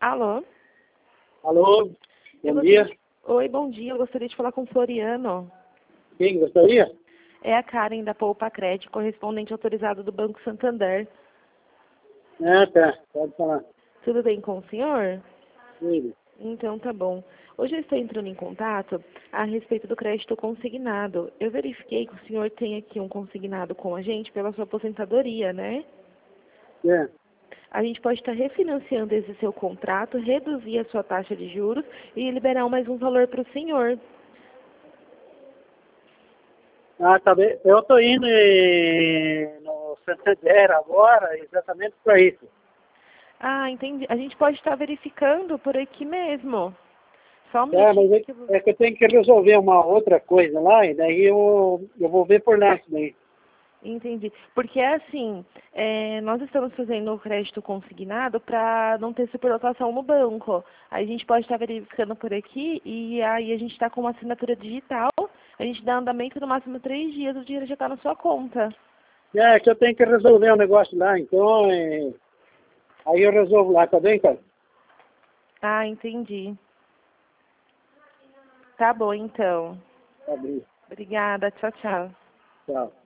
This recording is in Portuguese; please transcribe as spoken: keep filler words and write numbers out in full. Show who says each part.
Speaker 1: Alô?
Speaker 2: Alô,
Speaker 1: Eu
Speaker 2: bom
Speaker 1: gostaria
Speaker 2: dia.
Speaker 1: de- Oi, bom dia. Eu gostaria de falar com o Floriano.
Speaker 2: Quem gostaria?
Speaker 1: É a Karen da Poupa Crédito, correspondente autorizado do Banco Santander.
Speaker 2: Ah, tá. Pode falar.
Speaker 1: Tudo bem com o senhor?
Speaker 2: Sim.
Speaker 1: Então tá bom. Hoje eu estou entrando em contato a respeito do crédito consignado. Eu verifiquei que o senhor tem aqui um consignado com a gente pela sua aposentadoria, né?
Speaker 2: É.
Speaker 1: A gente pode estar refinanciando esse seu contrato, reduzir a sua taxa de juros e liberar mais um valor para o senhor.
Speaker 2: Ah, tá bem. Eu estou indo eh, no Santander agora exatamente para isso.
Speaker 1: Ah, entendi. A gente pode estar verificando por aqui mesmo. Só um
Speaker 2: É, mas
Speaker 1: minutinho
Speaker 2: é,
Speaker 1: que eu vou...
Speaker 2: é que eu tenho que resolver uma outra coisa lá e daí eu, eu vou ver por lá isso daí.
Speaker 1: Entendi. Porque é assim, é, nós estamos fazendo o crédito consignado para não ter superlotação no banco. Aí a gente pode estar verificando por aqui e aí a gente está com uma assinatura digital, a gente dá andamento no máximo três dias, o dinheiro já está na sua conta.
Speaker 2: É que eu tenho que resolver um negócio lá, então eh, aí eu resolvo lá, tá bem, cara?
Speaker 1: Ah, entendi. Tá bom, então.
Speaker 2: Tá bem.
Speaker 1: Obrigada. Tchau, tchau.
Speaker 2: Tchau.